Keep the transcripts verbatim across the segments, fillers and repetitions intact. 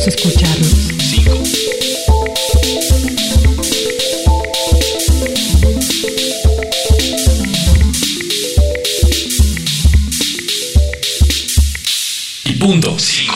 Podemos escucharlos. cinco. Y punto. cinco.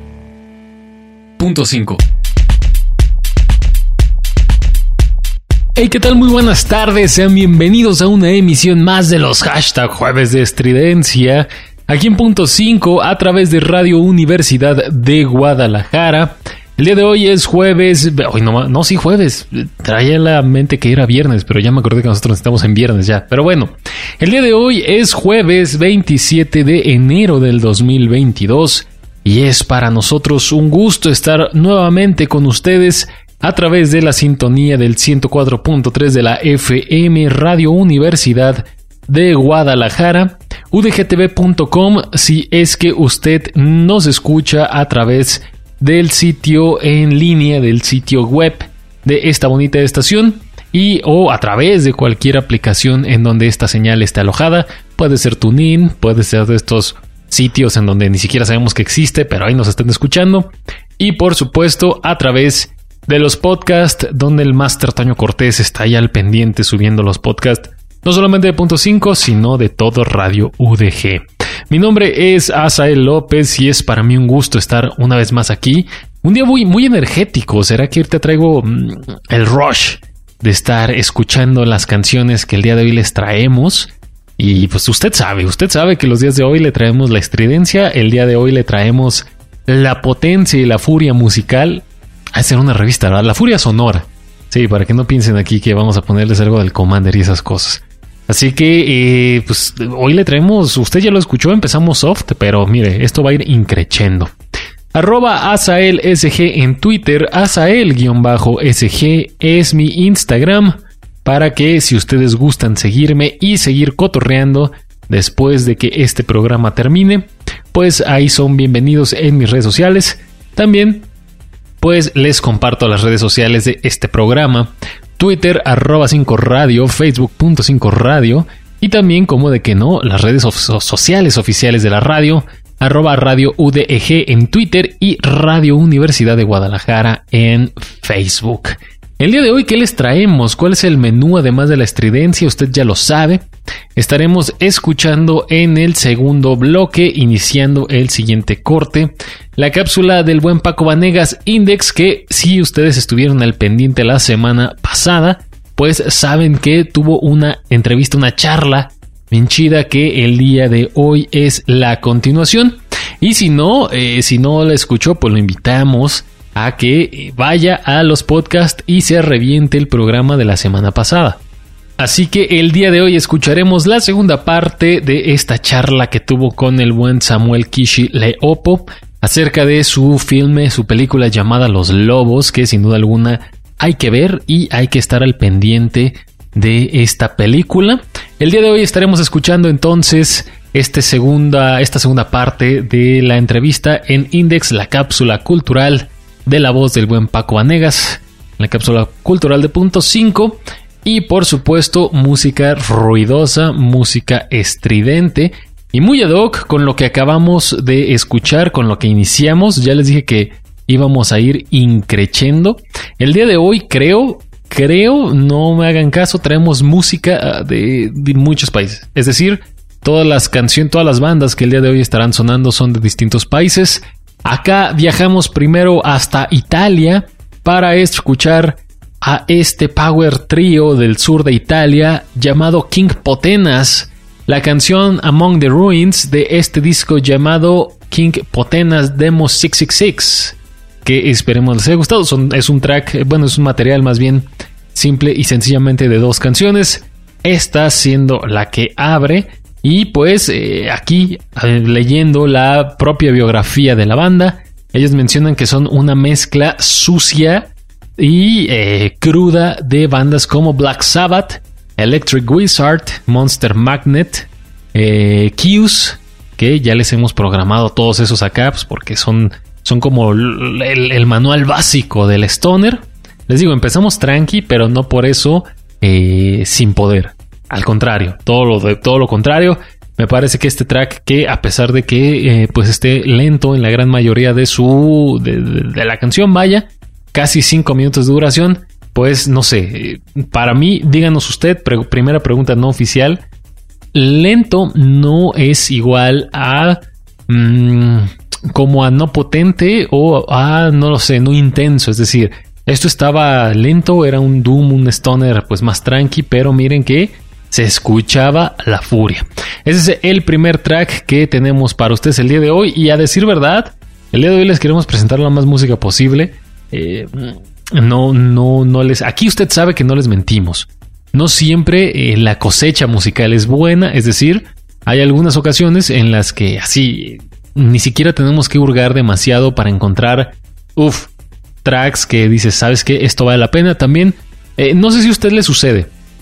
Punto cinco. Hey, ¿qué tal? Muy buenas tardes, sean bienvenidos a una emisión más de los hashtag Jueves de Estridencia, aquí en Punto cinco a través de Radio Universidad de Guadalajara. El día de hoy es jueves, hoy no, no, sí jueves, traía en la mente que era viernes, pero ya me acordé que nosotros estamos en viernes ya, pero bueno, el día de hoy es jueves veintisiete de enero del dos mil veintidós y es para nosotros un gusto estar nuevamente con ustedes a través de la sintonía del ciento cuatro punto tres de la F M Radio Universidad de Guadalajara, u d g t v punto com si es que usted nos escucha a través del sitio en línea, del sitio web de esta bonita estación y o a través de cualquier aplicación en donde esta señal esté alojada. Puede ser TuneIn, puede ser de estos sitios en donde ni siquiera sabemos que existe, pero ahí nos están escuchando. Y por supuesto a través de los podcasts, donde el Máster Toño Cortés está ahí al pendiente subiendo los podcasts, no solamente de Punto cinco, sino de todo Radio U D G. Mi nombre es Asael López y es para mí un gusto estar una vez más aquí. Un día muy, muy energético. ¿Será que te traigo mmm, el rush de estar escuchando las canciones que el día de hoy les traemos? Y pues usted sabe, usted sabe que los días de hoy le traemos la estridencia, el día de hoy le traemos la potencia y la furia musical. A hacer una revista, ¿verdad? La furia sonora. Sí, para que no piensen aquí que vamos a ponerles algo del Commander y esas cosas. Así que, eh, pues, hoy le traemos, usted ya lo escuchó, empezamos soft, pero mire, esto va a ir increchendo. Arroba AsaelSG en Twitter, Asael-SG es mi Instagram, para que si ustedes gustan seguirme y seguir cotorreando después de que este programa termine, pues ahí son bienvenidos en mis redes sociales. También pues les comparto las redes sociales de este programa: Twitter, arroba cinco radio, Facebook punto cinco radio, y también, como de que no, las redes of- sociales oficiales de la radio, arroba Radio U D G en Twitter y Radio Universidad de Guadalajara en Facebook. El día de hoy, ¿qué les traemos? ¿Cuál es el menú además de la estridencia? Usted ya lo sabe. Estaremos escuchando en el segundo bloque, iniciando el siguiente corte, la cápsula del buen Paco Vanegas Index, que si ustedes estuvieron al pendiente la semana pasada, pues saben que tuvo una entrevista, una charla bien chida, que el día de hoy es la continuación. Y si no, eh, si no la escuchó, pues lo invitamos a que vaya a los podcasts y se reviente el programa de la semana pasada. Así que el día de hoy escucharemos la segunda parte de esta charla que tuvo con el buen Samuel Kishi Leopo acerca de su filme, su película llamada Los Lobos, que sin duda alguna hay que ver y hay que estar al pendiente de esta película. El día de hoy estaremos escuchando entonces este segunda, esta segunda parte de la entrevista en Index, la cápsula cultural de la voz del buen Paco Vanegas, la cápsula cultural de Punto cinco, y por supuesto música ruidosa, música estridente y muy ad hoc con lo que acabamos de escuchar, con lo que iniciamos. Ya les dije que íbamos a ir increchendo. El día de hoy creo, creo, no me hagan caso, traemos música de, de muchos países. Es decir, todas las canciones, todas las bandas que el día de hoy estarán sonando son de distintos países. Acá viajamos primero hasta Italia para escuchar a este power trio del sur de Italia llamado King Potenas, la canción Among the Ruins de este disco llamado King Potenas Demo seiscientos sesenta y seis, que esperemos les haya gustado. Son, es un track, bueno, es un material más bien simple y sencillamente de dos canciones, esta siendo la que abre. Y pues eh, aquí eh, leyendo la propia biografía de la banda, ellos mencionan que son una mezcla sucia y eh, cruda de bandas como Black Sabbath, Electric Wizard, Monster Magnet, eh, Kiss, que ya les hemos programado todos esos acá, pues porque son, son como el, el manual básico del stoner. Les digo, empezamos tranqui, pero no por eso eh, sin poder. Al contrario, todo lo, de, todo lo contrario. Me parece que este track, que a pesar de que eh, pues esté lento en la gran mayoría de su de, de, de la canción, vaya, casi cinco minutos de duración, pues no sé, para mí, díganos usted, pre- primera pregunta no oficial, lento no es igual a mmm, como a no potente o a, no lo sé, no intenso. Es decir, Esto estaba lento, era un doom, un stoner pues más tranqui, pero miren que se escuchaba la furia. Ese es el primer track que tenemos para ustedes el día de hoy, y a decir verdad, el día de hoy les queremos presentar la más música posible. Eh, no, no, no les... Aquí usted sabe que no les mentimos. No siempre eh, la cosecha musical es buena, es decir, hay algunas ocasiones en las que así ni siquiera tenemos que hurgar demasiado para encontrar, uff, tracks que dices, ¿sabes qué? Esto vale la pena. También, eh, no sé si a usted le sucede,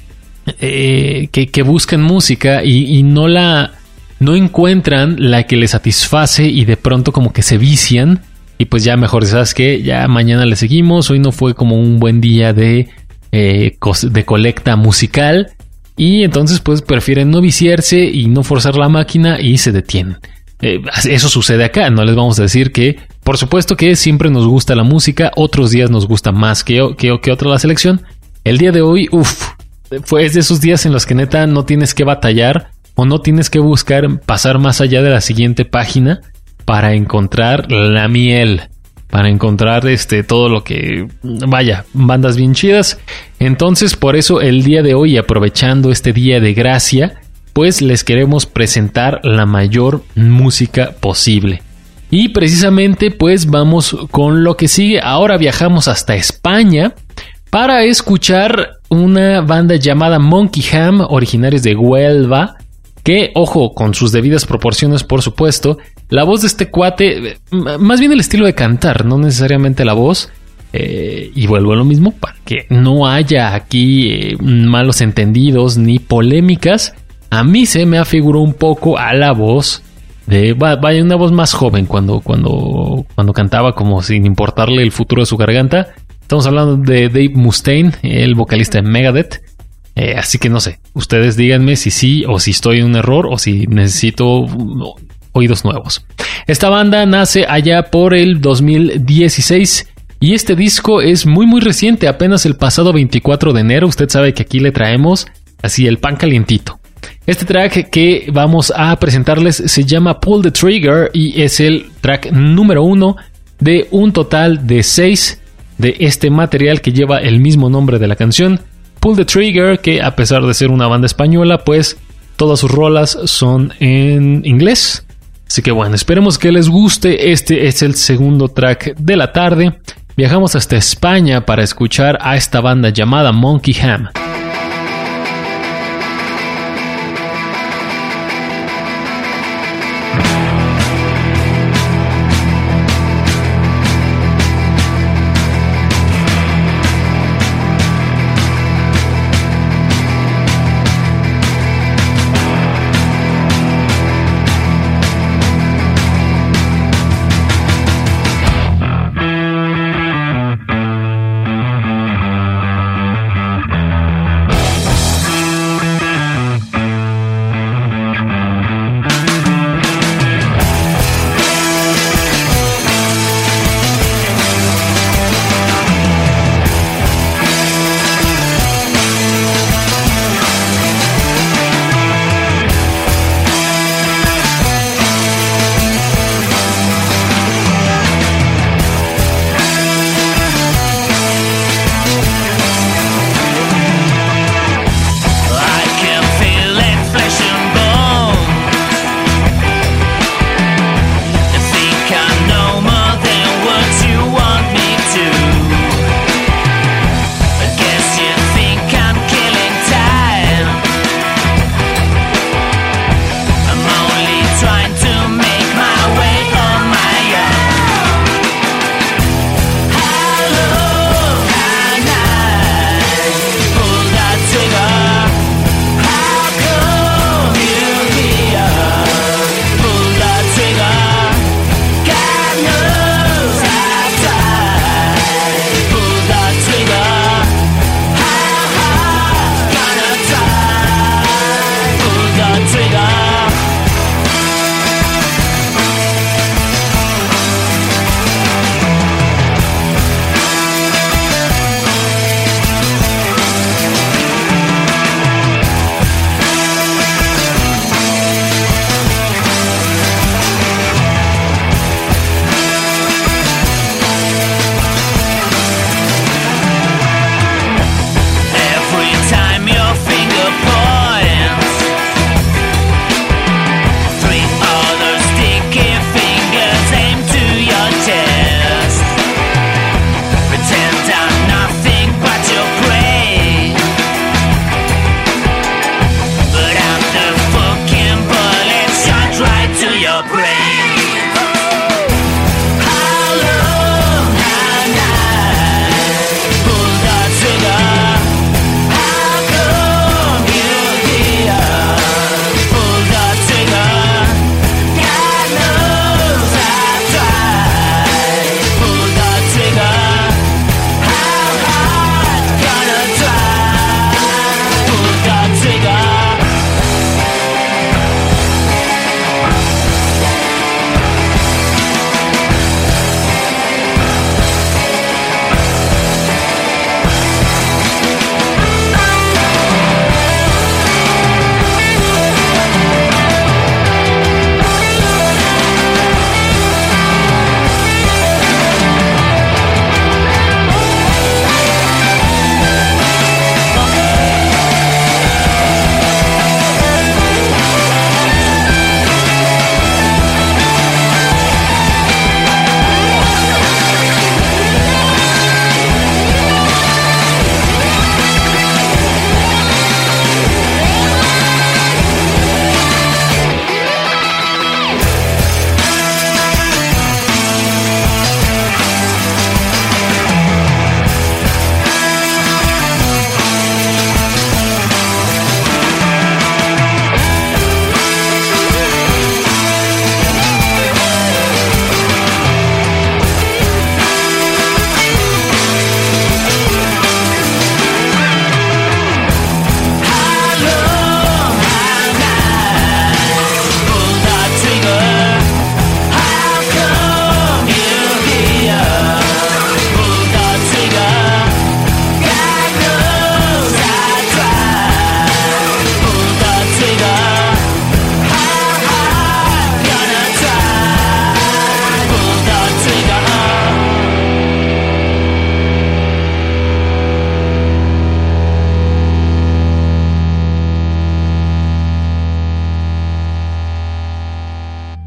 eh, que, que buscan música y, y no la... no encuentran la que les satisface y de pronto como que se vician y pues ya mejor, ¿sabes qué? Ya mañana le seguimos, hoy no fue como un buen día de, eh, de colecta musical, y entonces pues prefieren no viciarse y no forzar la máquina y se detienen. Eh, eso sucede acá, no les vamos a decir que, por supuesto que siempre nos gusta la música, otros días nos gusta más que, que, que otra la selección. El día de hoy, uff, fue de esos días en los que neta no tienes que batallar o no tienes que buscar pasar más allá de la siguiente página para encontrar la miel, para encontrar este todo lo que... Vaya, bandas bien chidas. Entonces, por eso el día de hoy, aprovechando este día de gracia, pues les queremos presentar la mayor música posible. Y precisamente, pues vamos con lo que sigue. Ahora viajamos hasta España para escuchar una banda llamada Monkey Ham, originarios de Huelva, que, ojo, con sus debidas proporciones, por supuesto. La voz de este cuate, más bien el estilo de cantar, no necesariamente la voz. Eh, y vuelvo a lo mismo, para que no haya aquí eh, malos entendidos ni polémicas. A mí se me afiguró un poco a la voz de... Vaya, una voz más joven cuando, cuando, cuando cantaba, como sin importarle el futuro de su garganta. Estamos hablando de Dave Mustaine, el vocalista de Megadeth. Eh, así que no sé, ustedes díganme si sí o si estoy en un error o si necesito oídos nuevos. Esta banda nace allá por el dos mil dieciséis y este disco es muy muy reciente, apenas el pasado veinticuatro de enero. Usted sabe que aquí le traemos así el pan calientito. Este track que vamos a presentarles se llama Pull the Trigger y es el track número uno de un total de seis de este material que lleva el mismo nombre de la canción, Pull the Trigger, que a pesar de ser una banda española, pues todas sus rolas son en inglés. Así que bueno, esperemos que les guste. Este es el segundo track de la tarde. Viajamos hasta España para escuchar a esta banda llamada Monkey Ham.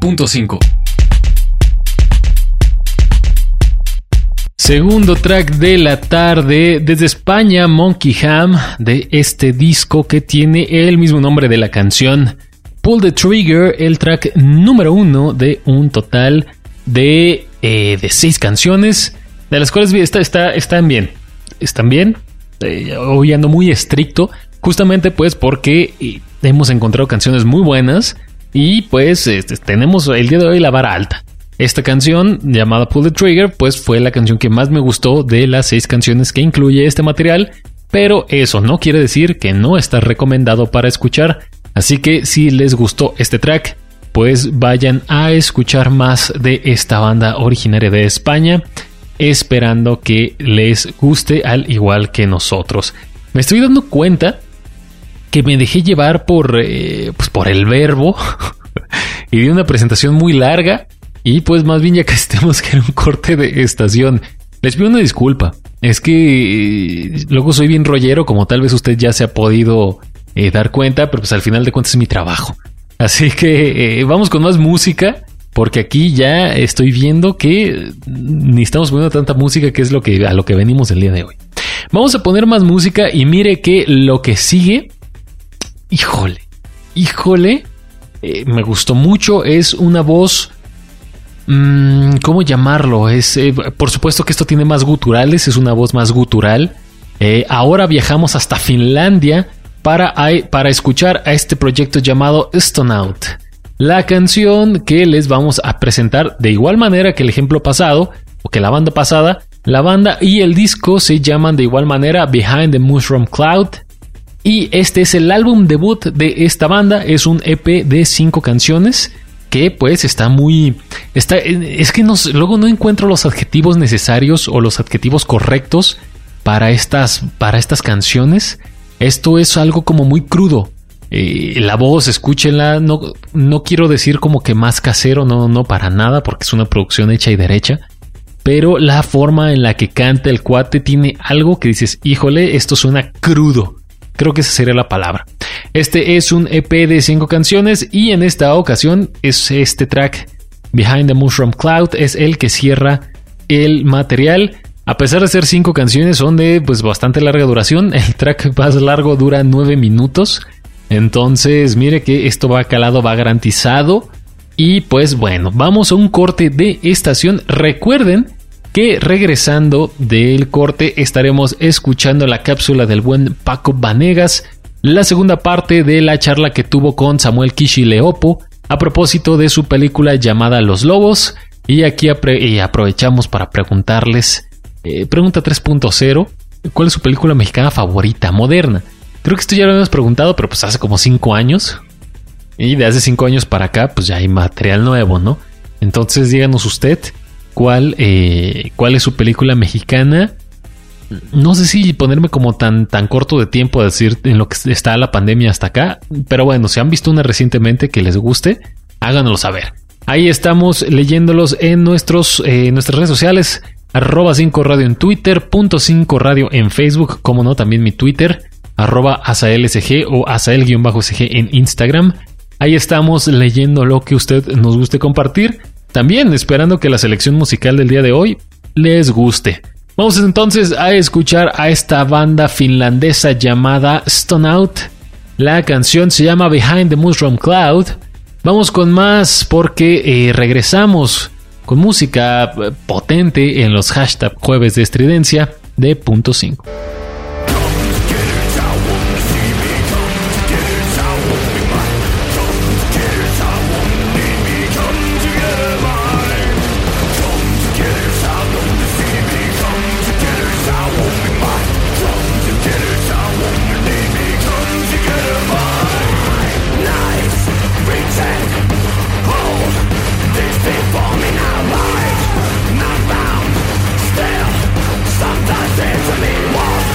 punto cinco. Segundo track de la tarde, desde España, Monkey Ham, de este disco que tiene el mismo nombre de la canción, Pull the Trigger, el track número uno de un total de, eh, de seis canciones, de las cuales está, está, están bien, están bien, eh, hoy ando muy estricto, justamente pues porque eh, hemos encontrado canciones muy buenas y pues este, tenemos el día de hoy la vara alta. Esta canción, llamada Pull the Trigger, pues fue la canción que más me gustó de las seis canciones que incluye este material, pero eso no quiere decir que no está recomendado para escuchar, así que si les gustó este track, pues vayan a escuchar más de esta banda originaria de España, esperando que les guste al igual que nosotros. Me estoy dando cuenta que me dejé llevar por, eh, pues por el verbo y di una presentación muy larga. Y pues más bien ya que estemos que en un corte de estación, les pido una disculpa. Es que eh, luego soy bien rollero, como tal vez usted ya se ha podido eh, dar cuenta, pero pues al final de cuentas es mi trabajo. Así que eh, vamos con más música, porque aquí ya estoy viendo que ni estamos poniendo tanta música, que es lo que a lo que venimos el día de hoy. Vamos a poner más música y mire que lo que sigue, híjole, híjole, eh, me gustó mucho, es una voz... ¿Cómo llamarlo? Es, eh, por supuesto que esto tiene más guturales, es una voz más gutural. Eh, ahora viajamos hasta Finlandia para, para escuchar a este proyecto llamado Stoneout. La canción que les vamos a presentar de igual manera que el ejemplo pasado, o que la banda pasada, la banda y el disco se llaman de igual manera Behind the Mushroom Cloud. Y este es el álbum debut de esta banda, es un E P de cinco canciones. Que pues está muy... está Es que no, luego no encuentro los adjetivos necesarios o los adjetivos correctos para estas, para estas canciones. Esto es algo como muy crudo. Eh, la voz, escúchenla. No, no quiero decir como que más casero, no, no para nada, porque es una producción hecha y derecha. Pero la forma en la que canta el cuate tiene algo que dices, híjole, esto suena crudo. Creo que esa sería la palabra. Este es un E P de cinco canciones y en esta ocasión es este track Behind the Mushroom Cloud es el que cierra el material. A pesar de ser cinco canciones, son de pues bastante larga duración. El track más largo dura nueve minutos. Entonces mire que esto va calado, va garantizado. Y pues bueno, vamos a un corte de estación. Recuerden que regresando del corte estaremos escuchando la cápsula del buen Paco Vanegas, la segunda parte de la charla que tuvo con Samuel Kishileopo a propósito de su película llamada Los Lobos. Y aquí apre- y aprovechamos para preguntarles, eh, pregunta tres punto cero, ¿cuál es su película mexicana favorita, moderna? Creo que esto ya lo habíamos preguntado, pero pues hace como cinco años. Y de hace cinco años para acá, pues ya hay material nuevo, ¿no? Entonces díganos usted, ¿Cuál, eh, ¿Cuál es su película mexicana? No sé si ponerme como tan, tan corto de tiempo a decir en lo que está la pandemia hasta acá. Pero bueno, si han visto una recientemente que les guste, háganoslo saber. Ahí estamos leyéndolos en nuestros, eh, nuestras redes sociales. Arroba cinco radio en Twitter, punto cinco radio en Facebook. Como no, también mi Twitter. Arroba asaelsg o asael-sg en Instagram. Ahí estamos leyendo lo que usted nos guste compartir. También esperando que la selección musical del día de hoy les guste. Vamos entonces a escuchar a esta banda finlandesa llamada Stoneout. La canción se llama Behind the Mushroom Cloud. Vamos con más porque eh, regresamos con música potente en los hashtag jueves de estridencia de punto cinco. Sometimes it's a mean wall.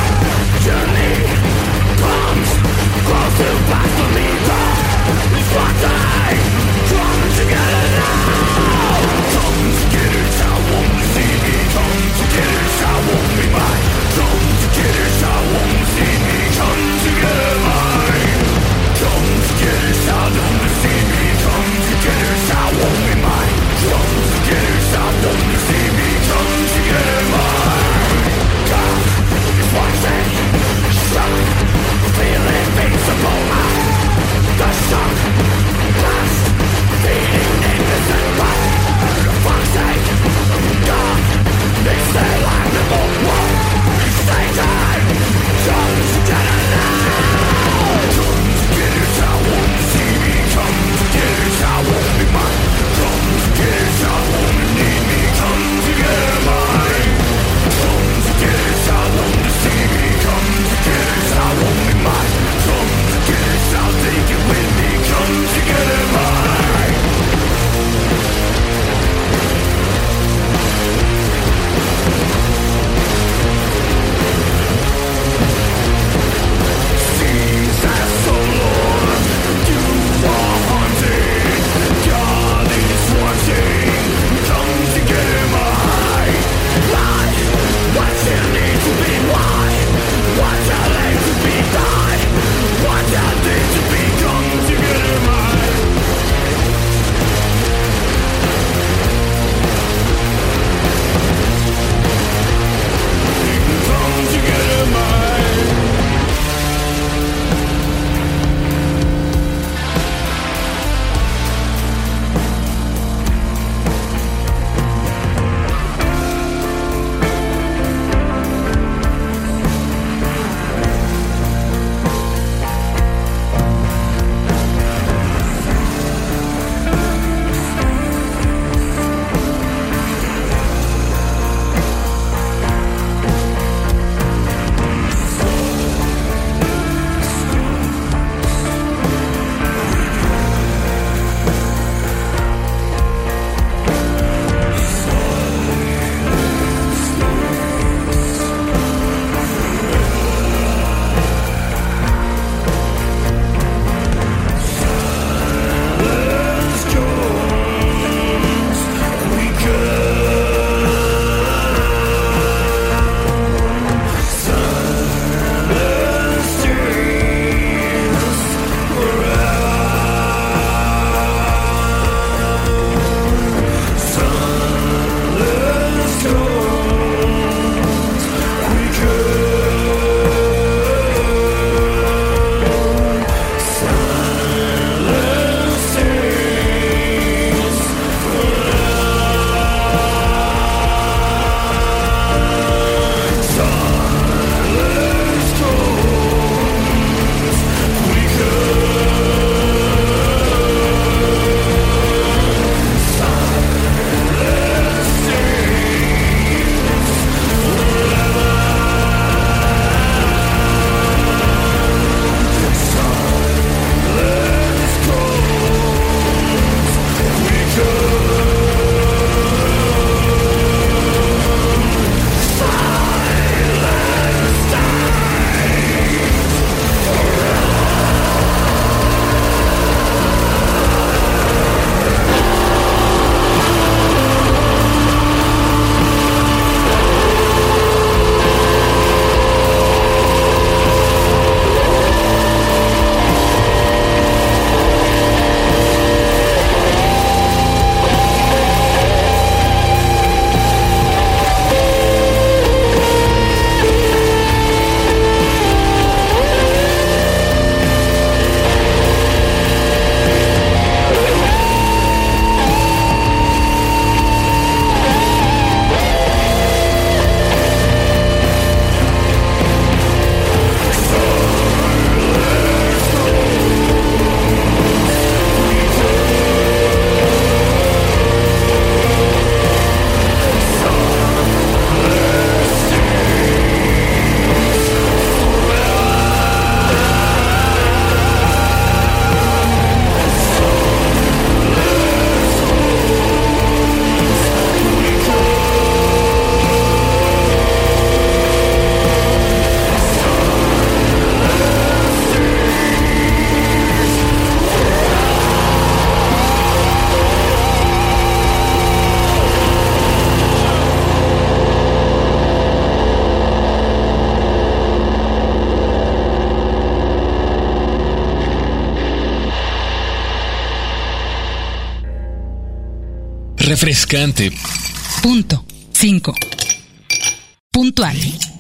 refrescante. Punto cinco. Puntual.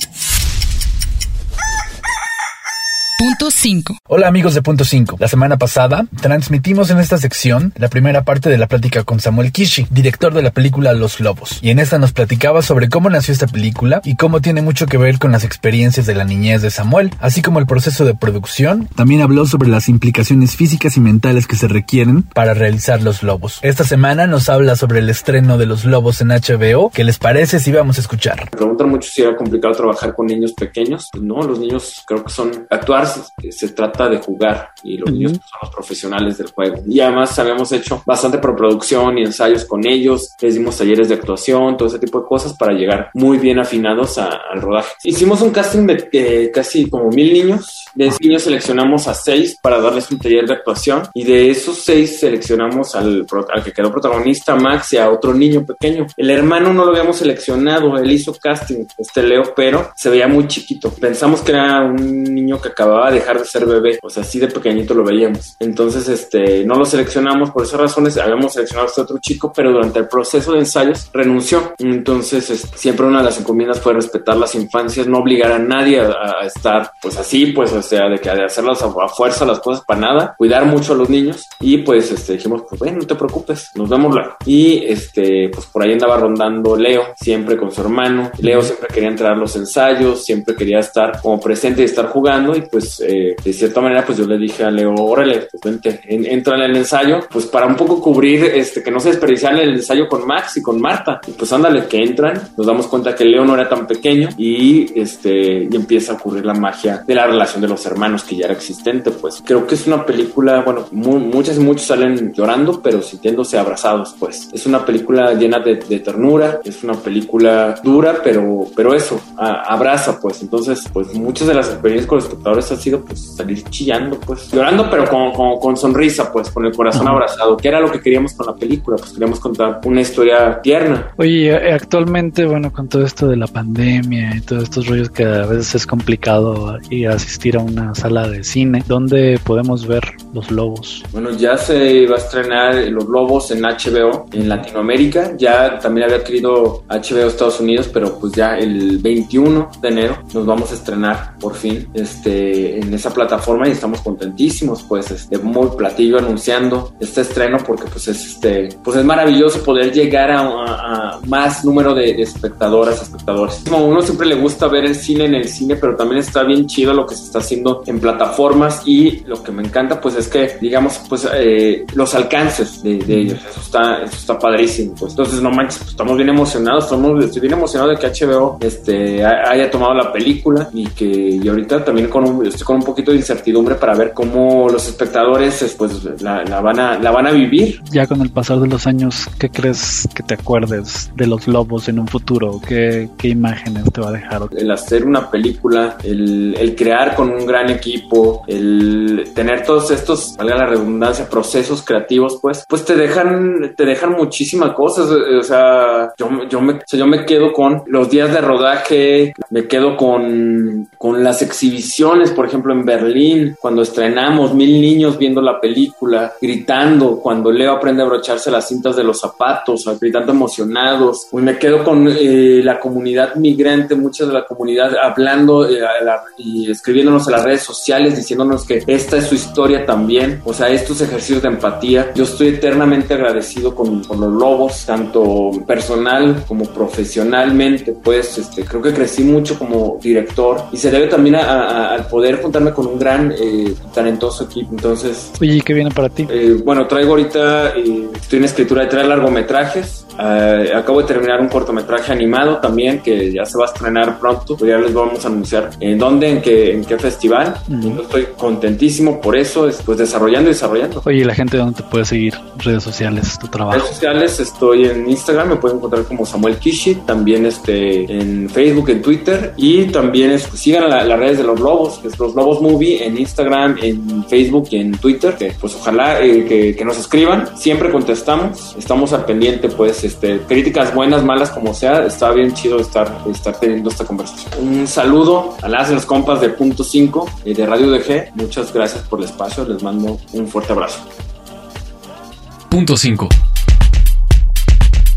Punto cinco. Hola amigos de Punto cinco. La semana pasada transmitimos en esta sección la primera parte de la plática con Samuel Kishi, director de la película Los Lobos. Y en esta nos platicaba sobre cómo nació esta película y cómo tiene mucho que ver con las experiencias de la niñez de Samuel, así como el proceso de producción. También habló sobre las implicaciones físicas y mentales que se requieren para realizar Los Lobos. Esta semana nos habla sobre el estreno de Los Lobos en H B O. ¿Qué les parece si vamos a escuchar? Me preguntan mucho si era complicado trabajar con niños pequeños. Pues no, los niños creo que son actuar. Se trata de jugar y los uh-huh. niños son los profesionales del juego. Y además habíamos hecho bastante preproducción y ensayos con ellos, les dimos talleres de actuación, todo ese tipo de cosas para llegar muy bien afinados a, al rodaje. Hicimos un casting de eh, casi como mil niños. De esos niños seleccionamos a seis para darles un taller de actuación y de esos seis seleccionamos al, al que quedó protagonista, Max, y a otro niño pequeño. El hermano no lo habíamos seleccionado, él hizo casting, este Leo, pero se veía muy chiquito. Pensamos que era un niño que acababa de dejar de ser bebé, o sea, así de pequeñito lo veíamos. Entonces, este, no lo seleccionamos por esas razones. Habíamos seleccionado a este otro chico, pero durante el proceso de ensayos renunció. Entonces, este, siempre una de las encomiendas fue respetar las infancias, no obligar a nadie a, a estar, pues así, pues, o sea, de que de hacerlas a, a fuerza las cosas para nada, cuidar mucho a los niños y, pues, este, dijimos, pues, bueno, no te preocupes, nos vemos luego. Y, este, pues, por ahí andaba rondando Leo, siempre con su hermano. Leo siempre quería entrar a los ensayos, siempre quería estar como presente y estar jugando y, pues, eh, de cierta manera, pues yo le dije a Leo, órale, pues vente, en, entra en el ensayo, pues para un poco cubrir, este, que no se desperdiciara el ensayo con Max y con Marta. Y pues ándale, que entran, nos damos cuenta que Leo no era tan pequeño y, este, y empieza a ocurrir la magia de la relación de los hermanos que ya era existente, pues. Creo que es una película, bueno, mu- muchas y muchos salen llorando, pero sintiéndose abrazados, pues. Es una película llena de, de ternura, es una película dura, pero, pero eso, a, abraza, pues. Entonces, pues muchas de las experiencias con los espectadores han sido, pues, salir chillando, pues, llorando, pero con, con, con sonrisa, pues, con el corazón abrazado, que era lo que queríamos con la película, pues queríamos contar una historia tierna. Oye, actualmente, bueno, con todo esto de la pandemia y todos estos rollos que a veces es complicado ir a asistir a una sala de cine, ¿dónde podemos ver Los Lobos? Bueno, ya se va a estrenar Los Lobos en H B O en Latinoamérica, ya también había adquirido H B O Estados Unidos, pero pues ya el veintiuno de enero nos vamos a estrenar por fin este, en esa plataforma y estamos contentísimos, pues, este, muy platillo anunciando este estreno porque pues es este, pues es maravilloso poder llegar a, a, a más número de, de espectadoras, espectadores. Como uno siempre le gusta ver el cine en el cine, pero también está bien chido lo que se está haciendo en plataformas y lo que me encanta pues es que, digamos, pues eh, los alcances de, de ellos, eso está, eso está padrísimo, pues. Entonces, no manches, pues, estamos bien emocionados, estamos, estoy bien emocionado de que H B O este, haya tomado la película y que y ahorita también con un, estoy con un poquito de incertidumbre para ver cómo los espectadores pues, la, la, van a, la van a vivir. Ya con el pasar de los años, ¿qué crees que te acuerdes de Los Lobos en un futuro? ¿Qué, qué imágenes te va a dejar? El hacer una película, el, el crear con un gran equipo, el tener todos estos, valga la redundancia, procesos creativos, pues, pues te dejan, te dejan muchísimas cosas. O sea, yo, yo, me, o sea, yo me quedo con los días de rodaje, me quedo con, con las exhibiciones, por ejemplo, en Berlín, cuando estrenamos, mil niños viendo la película, gritando, cuando Leo aprende a abrocharse las cintas de los zapatos, gritando emocionados. Pues me quedo con eh, la comunidad migrante, mucha de la comunidad hablando eh, la, y escribiéndonos en las redes sociales, diciéndonos que esta es su historia también. O sea, estos ejercicios de empatía. Yo estoy eternamente agradecido con, con Los Lobos, tanto personal como profesionalmente. Pues este, creo que crecí mucho como director y se debe también al poder juntarme con un gran eh, talentoso equipo. Entonces, oye, ¿qué viene para ti? Eh, bueno, traigo ahorita, eh, estoy en escritura de tres largometrajes. Uh, acabo de terminar un cortometraje animado también que ya se va a estrenar pronto, pues ya les vamos a anunciar en dónde, en qué, en qué festival. Uh-huh. Y yo estoy contentísimo por eso, pues desarrollando y desarrollando. Oye, ¿la gente dónde te puede seguir? Redes sociales, tu trabajo. Redes sociales, estoy en Instagram, me pueden encontrar como Samuel Kishi, también este, en Facebook, en Twitter y también es, pues, sigan la, las redes de Los Lobos, que es Los Lobos Movie en Instagram, en Facebook y en Twitter, que pues ojalá eh, que, que nos escriban, siempre contestamos, estamos al pendiente, pues Este, críticas buenas, malas, como sea, está bien chido estar, estar teniendo esta conversación. Un saludo a las, los compas de Punto cinco y de Radio D G. Muchas gracias por el espacio, les mando un fuerte abrazo. Punto cinco.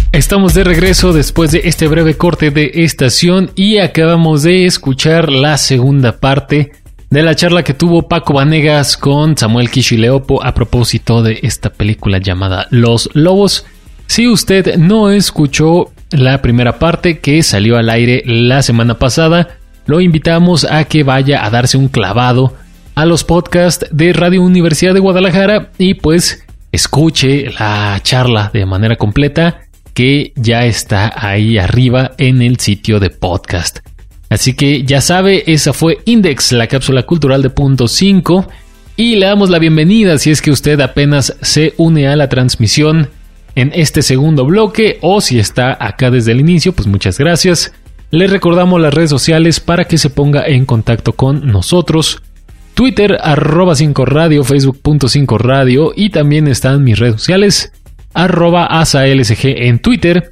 Estamos de regreso después de este breve corte de estación y acabamos de escuchar la segunda parte de la charla que tuvo Paco Vanegas con Samuel Kishileopo a propósito de esta película llamada Los Lobos. Si usted no escuchó la primera parte que salió al aire la semana pasada, lo invitamos a que vaya a darse un clavado a los podcasts de Radio Universidad de Guadalajara y pues escuche la charla de manera completa, que ya está ahí arriba en el sitio de podcast. Así que ya sabe, esa fue Index, la cápsula cultural de punto cinco, y le damos la bienvenida si es que usted apenas se une a la transmisión en este segundo bloque, o si está acá desde el inicio, pues muchas gracias. Le recordamos las redes sociales para que se ponga en contacto con nosotros. Twitter, arroba cinco radio, Facebook punto cinco radio, y también están mis redes sociales, arroba asaelsg en Twitter,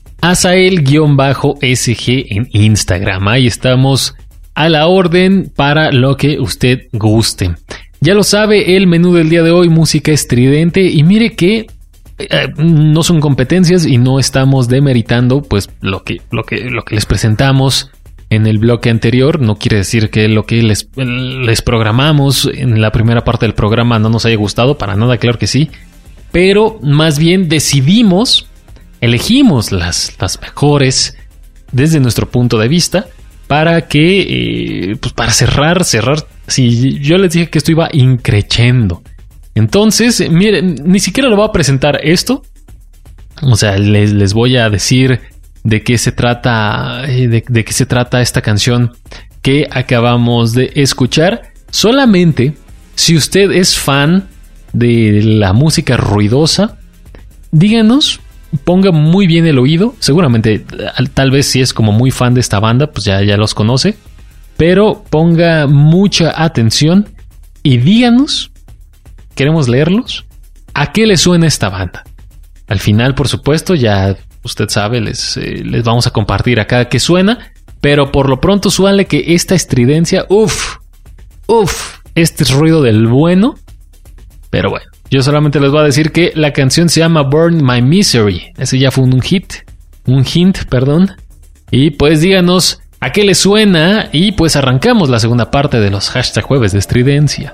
asael-sg en Instagram. Ahí estamos a la orden para lo que usted guste. Ya lo sabe, el menú del día de hoy, música estridente, y mire que eh, no son competencias y no estamos demeritando pues lo que, lo que, lo que les presentamos en el bloque anterior. No quiere decir que lo que les, les programamos en la primera parte del programa no nos haya gustado, para nada, claro que sí. Pero más bien decidimos, elegimos las, las mejores desde nuestro punto de vista para que, eh, pues para cerrar, cerrar. Si yo les dije que esto iba increchendo. Entonces, miren, ni siquiera lo voy a presentar esto. O sea, les, les voy a decir de qué se trata, de, de qué se trata esta canción que acabamos de escuchar. Solamente si usted es fan de la música ruidosa, díganos, ponga muy bien el oído. Seguramente, tal vez si es como muy fan de esta banda, pues ya, ya los conoce, pero ponga mucha atención y díganos, queremos leerlos, ¿a qué le suena esta banda? Al final, por supuesto, ya usted sabe, les, eh, les vamos a compartir acá qué suena, pero por lo pronto súbanle que esta estridencia, uff, uff, este es ruido del bueno. Pero bueno, yo solamente les voy a decir que la canción se llama Burn My Misery. Ese ya fue un hit, un hint, perdón. Y pues díganos a qué les suena y pues arrancamos la segunda parte de los hashtag jueves de estridencia.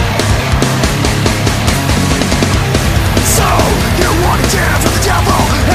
So you wanna dance with the devil?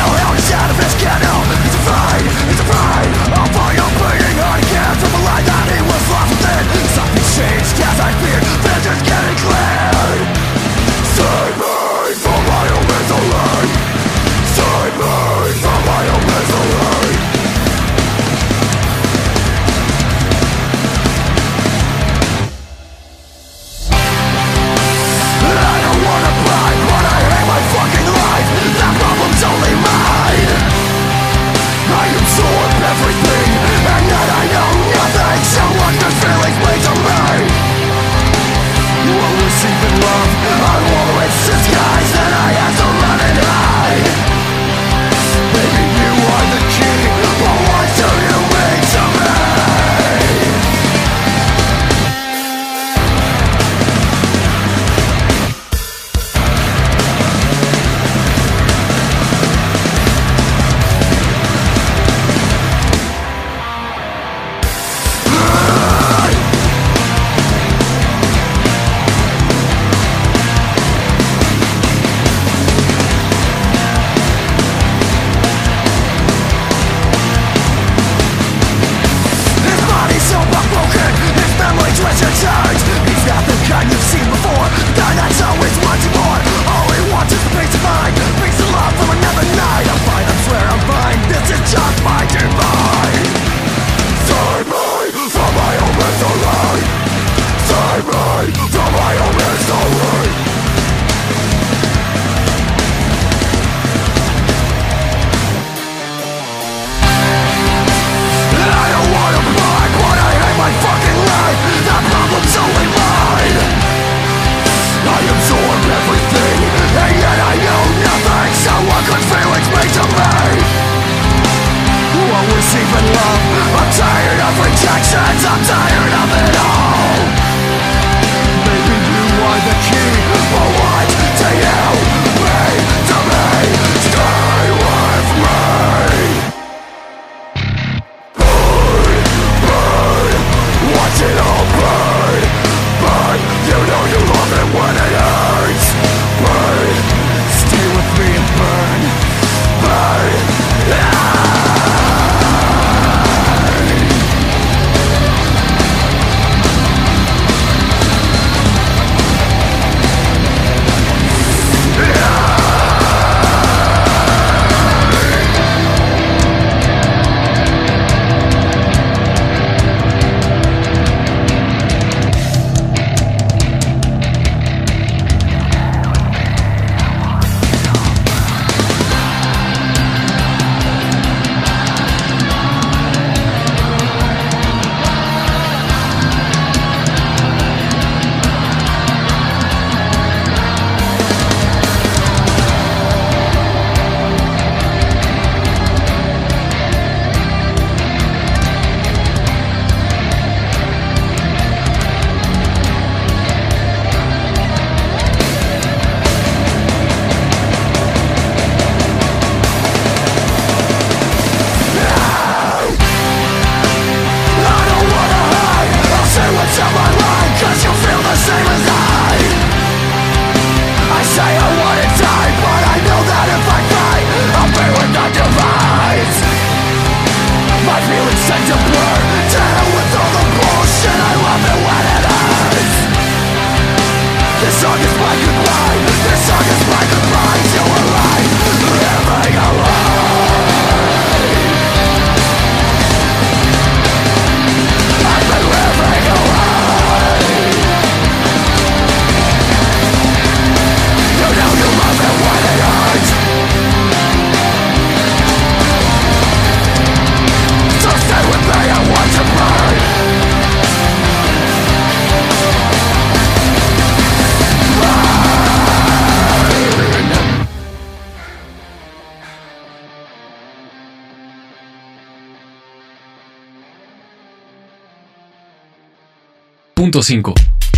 punto cinco.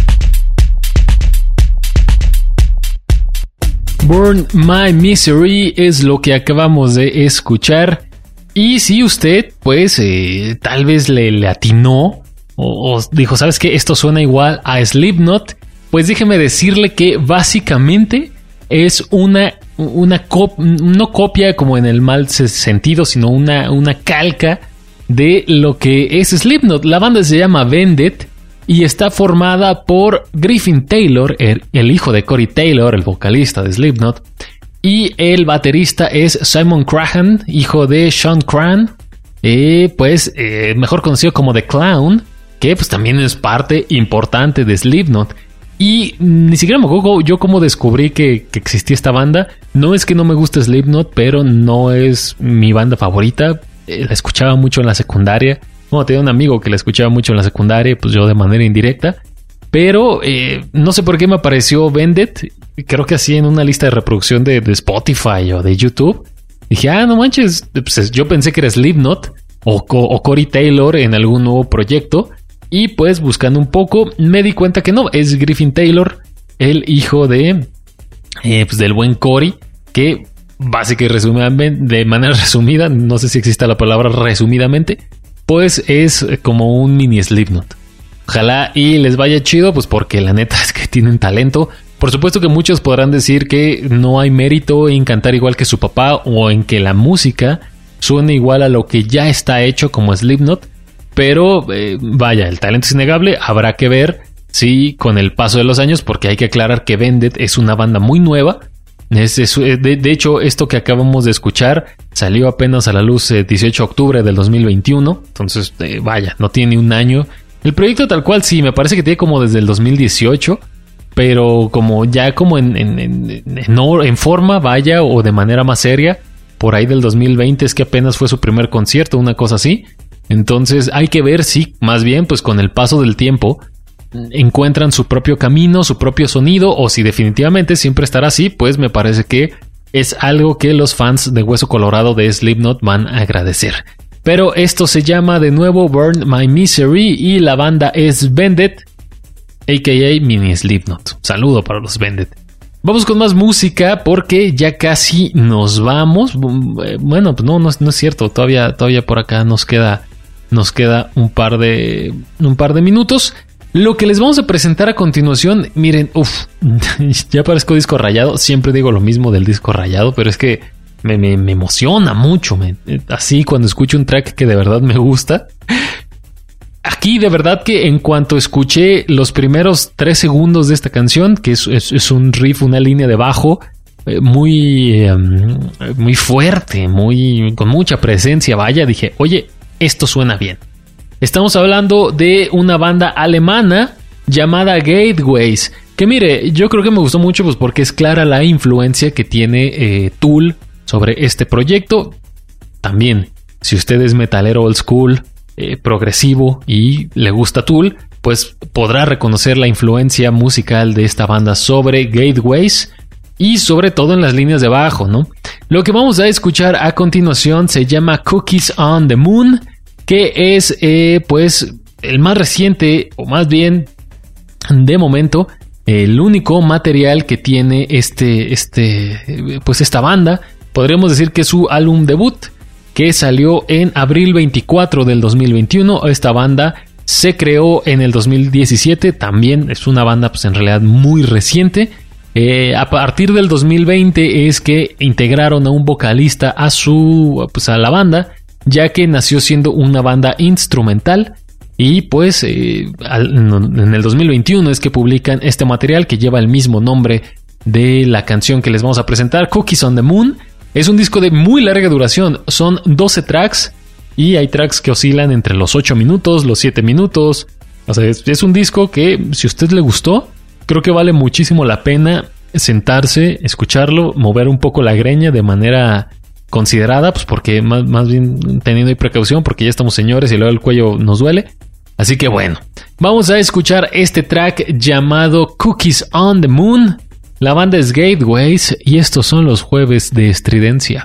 Burn My Misery es lo que acabamos de escuchar. Y si usted, pues, eh, tal vez le, le atinó o, o dijo, ¿sabes qué? Esto suena igual a Slipknot. Pues déjeme decirle que básicamente es una, una cop- no copia como en el mal sentido, sino una, una calca de lo que es Slipknot. La banda se llama Vended y está formada por Griffin Taylor, el, el hijo de Corey Taylor, el vocalista de Slipknot, y el baterista es Simon Crahan, hijo de Sean Crahan, eh, pues eh, mejor conocido como The Clown, que pues también es parte importante de Slipknot. Y ni siquiera me acuerdo yo cómo descubrí que, que existía esta banda. No es que no me guste Slipknot, pero no es mi banda favorita. Eh, la escuchaba mucho en la secundaria. Bueno, tenía un amigo que la escuchaba mucho en la secundaria, pues yo de manera indirecta. Pero eh, no sé por qué me apareció Vended. Creo que así en una lista de reproducción de, de Spotify o de YouTube. Dije, ah, no manches. Pues yo pensé que era Slipknot o, o Corey Taylor en algún nuevo proyecto. Y pues buscando un poco me di cuenta que no, es Griffin Taylor, el hijo de eh, pues del buen Corey, que básicamente resumidamente, de manera resumida, no sé si existe la palabra resumidamente, pues es como un mini Slipknot. Ojalá y les vaya chido, pues porque la neta es que tienen talento. Por supuesto que muchos podrán decir que no hay mérito en cantar igual que su papá o en que la música suene igual a lo que ya está hecho como Slipknot. Pero eh, vaya, el talento es innegable. Habrá que ver si con el paso de los años, porque hay que aclarar que Vended es una banda muy nueva. Es, es, de, de hecho, esto que acabamos de escuchar salió apenas a la luz el eh, dieciocho de octubre del dos mil veintiuno. Entonces, eh, vaya, no tiene un año. El proyecto tal cual sí, me parece que tiene como desde el dos mil dieciocho. Pero como ya como en, en, en, en, en forma, vaya, o de manera más seria, por ahí del dos mil veinte es que apenas fue su primer concierto, una cosa así. Entonces hay que ver si, más bien, pues con el paso del tiempo encuentran su propio camino, su propio sonido, o si definitivamente siempre estará así, pues me parece que es algo que los fans de Hueso Colorado de Slipknot van a agradecer. Pero esto se llama de nuevo Burn My Misery y la banda es Vended, a k a. Mini Slipknot. Saludo para los Vended. Vamos con más música porque ya casi nos vamos. Bueno, pues no, no, no es cierto. Todavía, todavía por acá nos queda... Nos queda un par de un par de minutos. Lo que les vamos a presentar a continuación, miren, uff, ya parezco disco rayado. Siempre digo lo mismo del disco rayado, pero es que me, me, me emociona mucho. Me, así cuando escucho un track que de verdad me gusta. Aquí de verdad que en cuanto escuché los primeros tres segundos de esta canción, que es, es, es un riff, una línea de bajo eh, muy, eh, muy fuerte, muy con mucha presencia, vaya, dije, oye, esto suena bien. Estamos hablando de una banda alemana llamada Gateways. Que mire, yo creo que me gustó mucho pues porque es clara la influencia que tiene eh, Tool sobre este proyecto. También, si usted es metalero old school, eh, progresivo y le gusta Tool, pues podrá reconocer la influencia musical de esta banda sobre Gateways. Y sobre todo en las líneas de bajo, ¿no? Lo que vamos a escuchar a continuación se llama Cookies on the Moon, que es eh, pues el más reciente, o más bien de momento, el único material que tiene este, este, pues esta banda. Podríamos decir que es su álbum debut, que salió en abril veinticuatro del dos mil veintiuno. Esta banda se creó en el dos mil diecisiete, también es una banda pues en realidad muy reciente. Eh, a partir del dos mil veinte es que integraron a un vocalista a su pues a la banda, ya que nació siendo una banda instrumental y pues eh, al, en el dos mil veintiuno es que publican este material que lleva el mismo nombre de la canción que les vamos a presentar, Cookies on the Moon. Es un disco de muy larga duración, son doce tracks y hay tracks que oscilan entre los ocho minutos, los siete minutos. O sea, es, es un disco que si a usted le gustó, creo que vale muchísimo la pena sentarse, escucharlo, mover un poco la greña de manera considerada, pues porque más, más bien teniendo precaución, porque ya estamos señores y luego el cuello nos duele. Así que bueno, vamos a escuchar este track llamado Cookies on the Moon. La banda es Gateways y estos son los jueves de estridencia.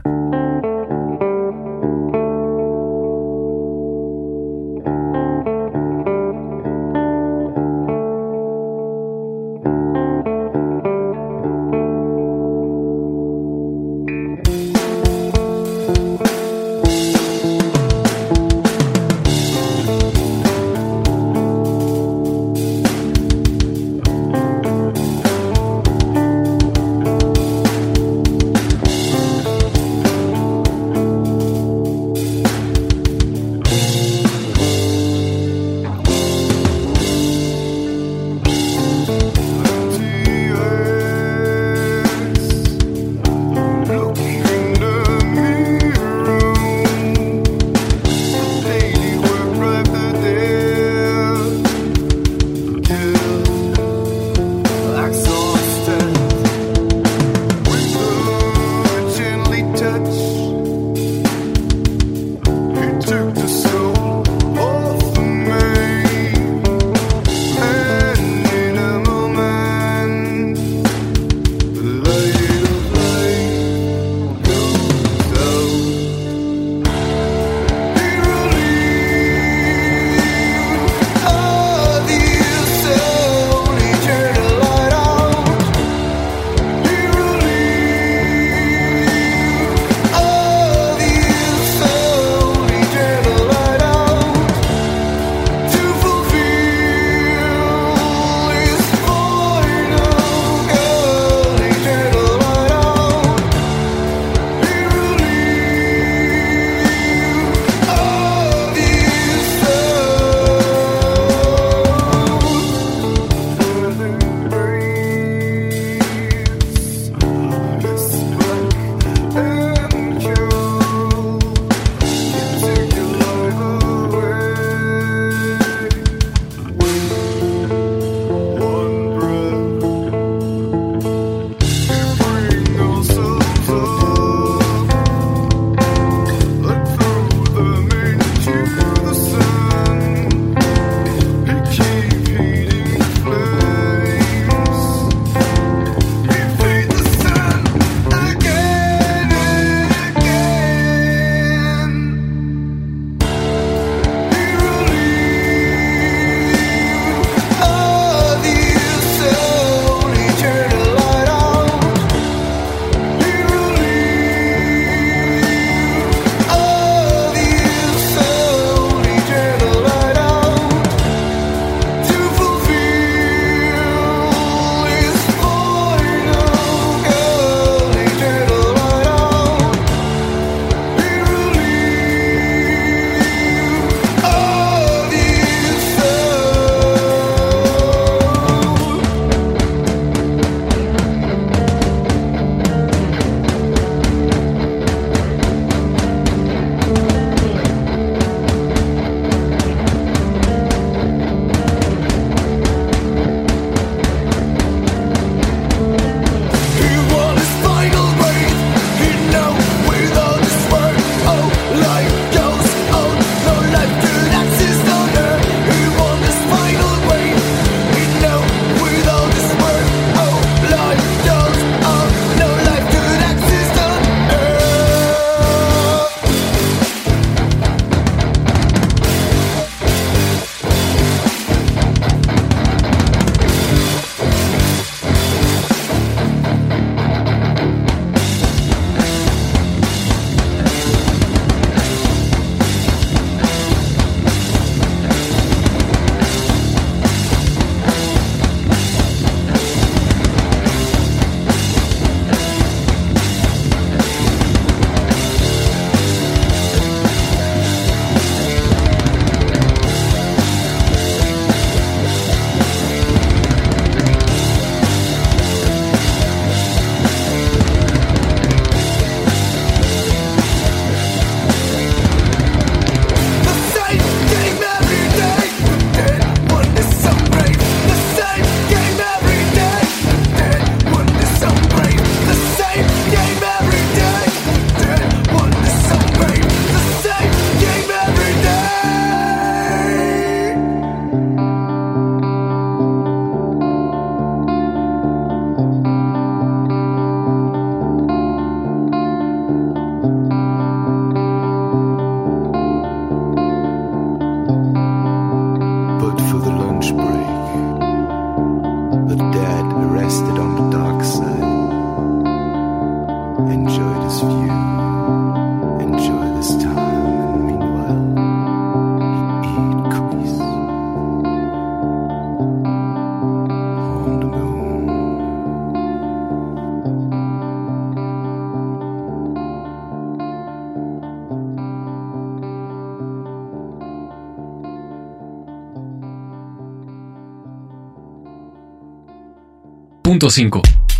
Punto cinco.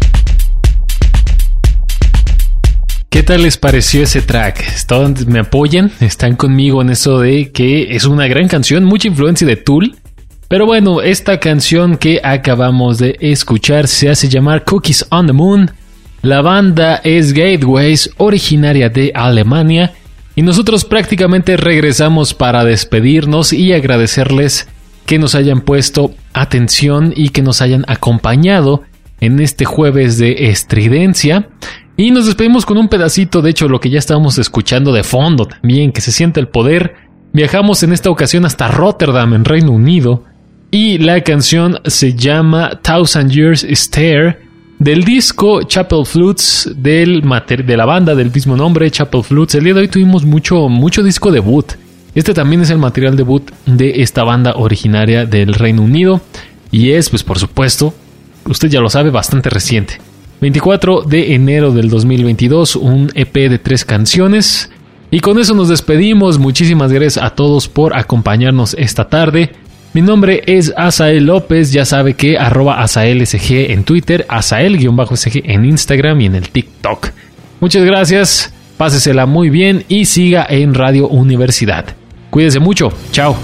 ¿Qué tal les pareció ese track? ¿Están, ¿Me apoyan? ¿Están conmigo en eso de que es una gran canción? Mucha influencia de Tool. Pero bueno, esta canción que acabamos de escuchar se hace llamar Cookies on the Moon. La banda es Gateways, originaria de Alemania. Y nosotros prácticamente regresamos para despedirnos y agradecerles que nos hayan puesto atención y que nos hayan acompañado en este jueves de estridencia. Y nos despedimos con un pedacito, de hecho, lo que ya estábamos escuchando de fondo también, que se siente el poder. Viajamos en esta ocasión hasta Rotterdam, en Reino Unido. Y la canción se llama Thousand Years Stare, del disco Chapel Flutes, del mater- de la banda del mismo nombre, Chapel Flutes. El día de hoy tuvimos mucho, mucho disco debut. Este también es el material debut de esta banda originaria del Reino Unido. Y es, pues por supuesto, usted ya lo sabe, bastante reciente. veinticuatro de enero del dos mil veintidós, un E P de tres canciones. Y con eso nos despedimos. Muchísimas gracias a todos por acompañarnos esta tarde. Mi nombre es Asael López, ya sabe que arroba AsaelSG en Twitter, Asael-S G en Instagram y en el TikTok. Muchas gracias, pásesela muy bien y siga en Radio Universidad. Cuídese mucho, chao.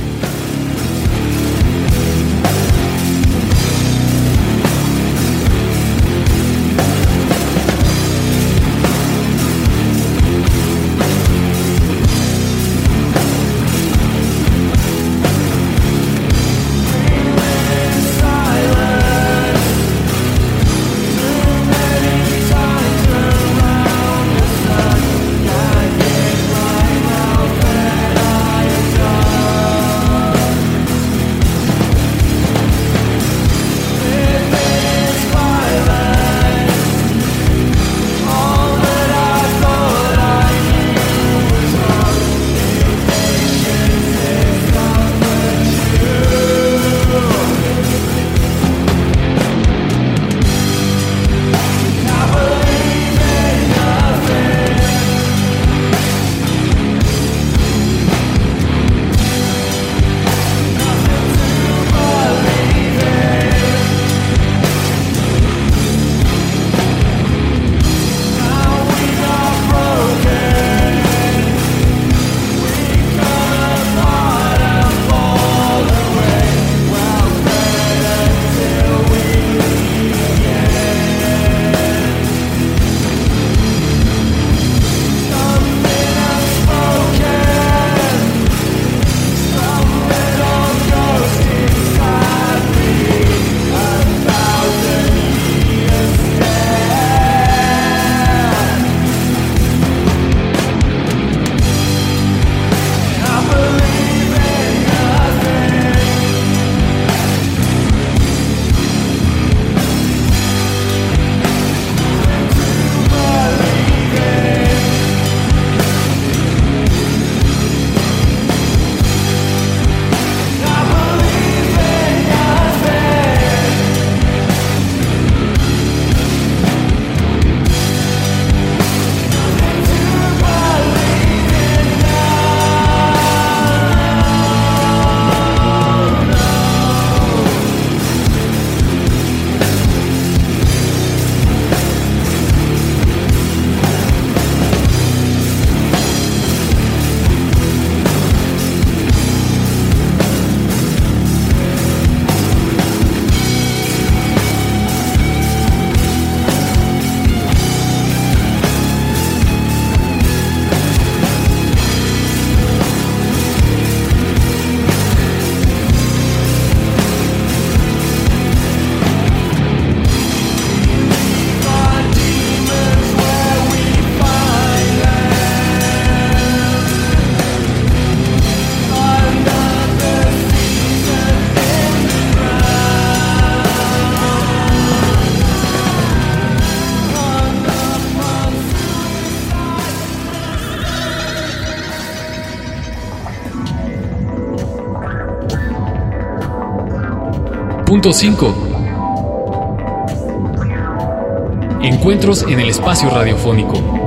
Punto cinco. Encuentros en el espacio radiofónico.